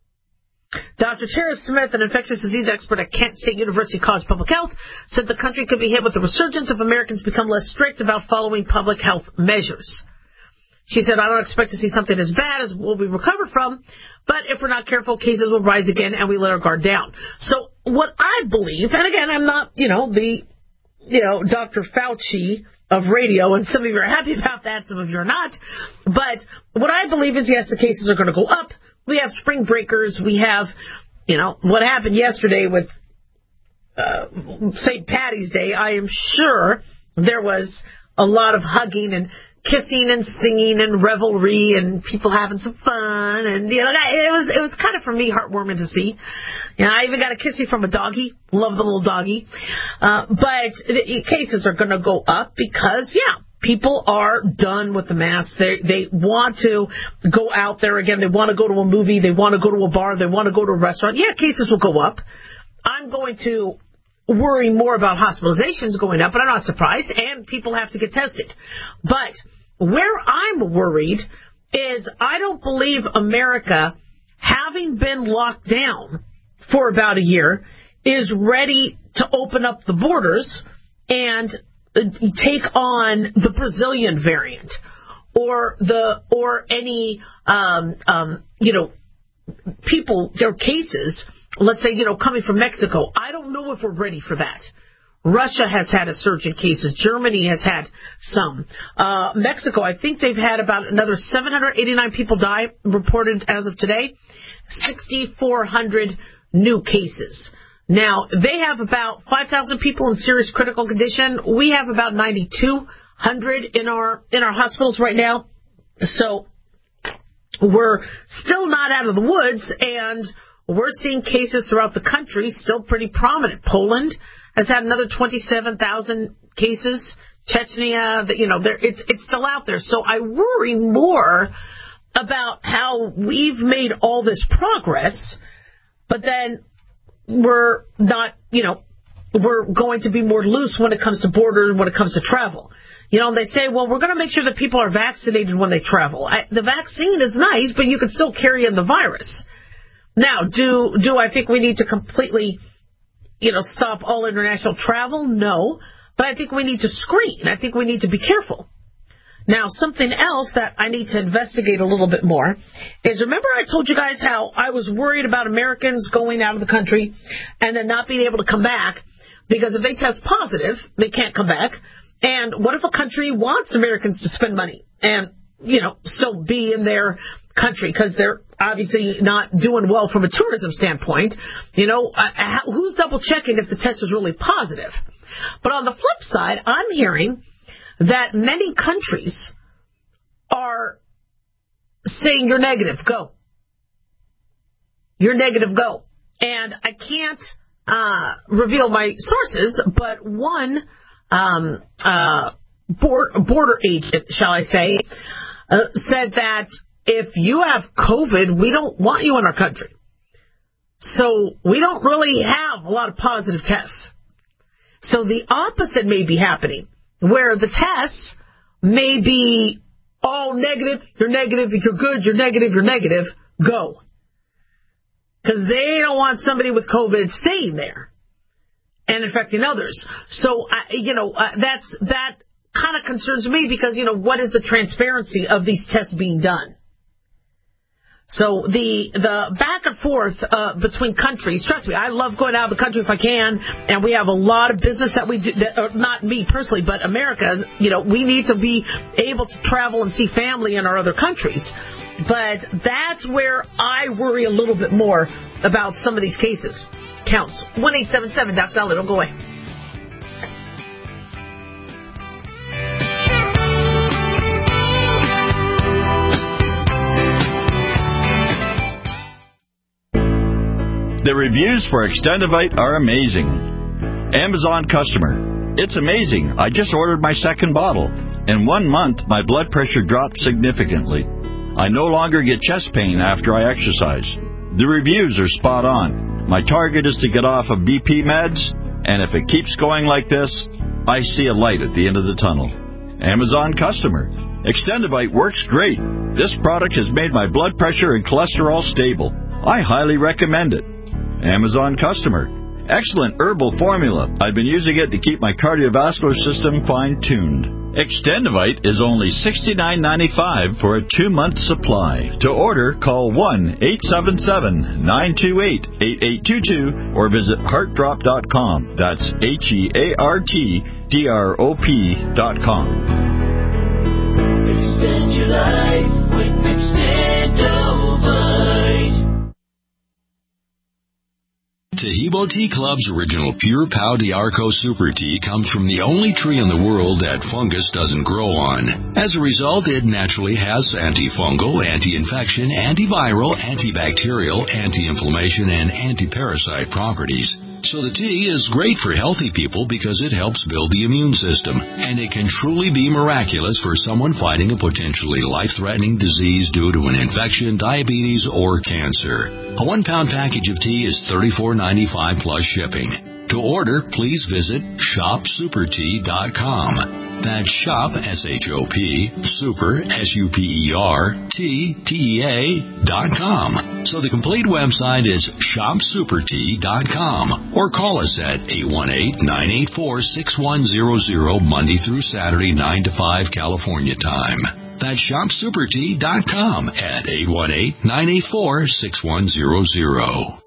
Doctor Tara Smith, an infectious disease expert at Kent State University College of Public Health, said the country could be hit with a resurgence if Americans become less strict about following public health measures. She said, I don't expect to see something as bad as what we recovered from, but if we're not careful, cases will rise again and we let our guard down. So what I believe, and again, I'm not, you know, the, you know, Doctor Fauci of radio, and some of you are happy about that, some of you are not, but what I believe is, yes, the cases are going to go up. We have spring breakers. We have, you know, what happened yesterday with uh, Saint Patty's Day. I am sure there was a lot of hugging and kissing and singing and revelry and people having some fun, and you know it was it was kind of for me heartwarming to see. You know, I even got a kissy from a doggy. Love the little doggy. Uh, but the cases are going to go up because yeah, people are done with the masks. They they want to go out there again. They want to go to a movie. They want to go to a bar. They want to go to a restaurant. Yeah, cases will go up. I'm going to worry more about hospitalizations going up, but I'm not surprised, and people have to get tested. But where I'm worried is I don't believe America, having been locked down for about a year, is ready to open up the borders and take on the Brazilian variant or the or any um, um, you know people, their cases. Let's say, you know, coming from Mexico. I don't know if we're ready for that. Russia has had a surge in cases. Germany has had some. Uh, Mexico, I think they've had about another seven hundred eighty-nine people die reported as of today. six thousand four hundred new cases. Now, they have about five thousand people in serious critical condition. We have about nine thousand two hundred in our, in our hospitals right now. So, we're still not out of the woods, and we're seeing cases throughout the country still pretty prominent. Poland has had another twenty-seven thousand cases. Chechnya, you know, it's it's still out there. So I worry more about how we've made all this progress, but then we're not, you know, we're going to be more loose when it comes to borders, when it comes to travel. You know, and they say, well, we're going to make sure that people are vaccinated when they travel. I, the vaccine is nice, but you can still carry in the virus. Now, do do I think we need to completely, you know, stop all international travel? No. But I think we need to screen. I think we need to be careful. Now, something else that I need to investigate a little bit more is, remember I told you guys how I was worried about Americans going out of the country and then not being able to come back because if they test positive, they can't come back. And what if a country wants Americans to spend money and, you know, still be in their country because they're obviously not doing well from a tourism standpoint? You know, uh, who's double checking if the test is really positive? But on the flip side, I'm hearing that many countries are saying you're negative, go. You're negative, go. And I can't uh, reveal my sources, but one um, uh, border, border agent, shall I say, uh, said that if you have COVID, we don't want you in our country. So we don't really have a lot of positive tests. So the opposite may be happening, where the tests may be all negative, you're negative, if you're good, you're negative, you're negative, go. Because they don't want somebody with COVID staying there and infecting others. So, uh, you know, uh, that's that kind of concerns me because, you know, what is the transparency of these tests being done? So the the back and forth uh, between countries, trust me, I love going out of the country if I can, and we have a lot of business that we do, that, uh, not me personally, but America, you know, we need to be able to travel and see family in our other countries. But that's where I worry a little bit more about some of these cases. Counts. one eight seven seven, Doc Dollar, don't go away. The reviews for Extendivite are amazing. Amazon customer. It's amazing. I just ordered my second bottle. In one month, my blood pressure dropped significantly. I no longer get chest pain after I exercise. The reviews are spot on. My target is to get off of B P meds, and if it keeps going like this, I see a light at the end of the tunnel. Amazon customer. Extendivite works great. This product has made my blood pressure and cholesterol stable. I highly recommend it. Amazon customer. Excellent herbal formula. I've been using it to keep my cardiovascular system fine-tuned. Extendivite is only sixty-nine ninety-five for a two-month supply. To order, call one eight seven seven, nine two eight, eight eight two two or visit heart drop dot com. That's H E A R T D R O P dot com. Extend your life with Extendivite. Tahibo Tea Club's original Pure Pau d'Arco Super Tea comes from the only tree in the world that fungus doesn't grow on. As a result, it naturally has antifungal, anti-infection, antiviral, antibacterial, anti-inflammation, and anti-parasite properties. So the tea is great for healthy people because it helps build the immune system, and it can truly be miraculous for someone fighting a potentially life-threatening disease due to an infection, diabetes, or cancer. A one-pound package of tea is thirty-four ninety-five plus shipping. To order, please visit shop super tea dot com. That's shop, S H O P, super, S U P E R, T, T E A, dot com. So the complete website is shop super tea dot com. Or call us at eight one eight, nine eight four, six one zero zero, Monday through Saturday, nine to five, California time. That's shop super tea dot com at eight one eight, nine eight four, six one zero zero.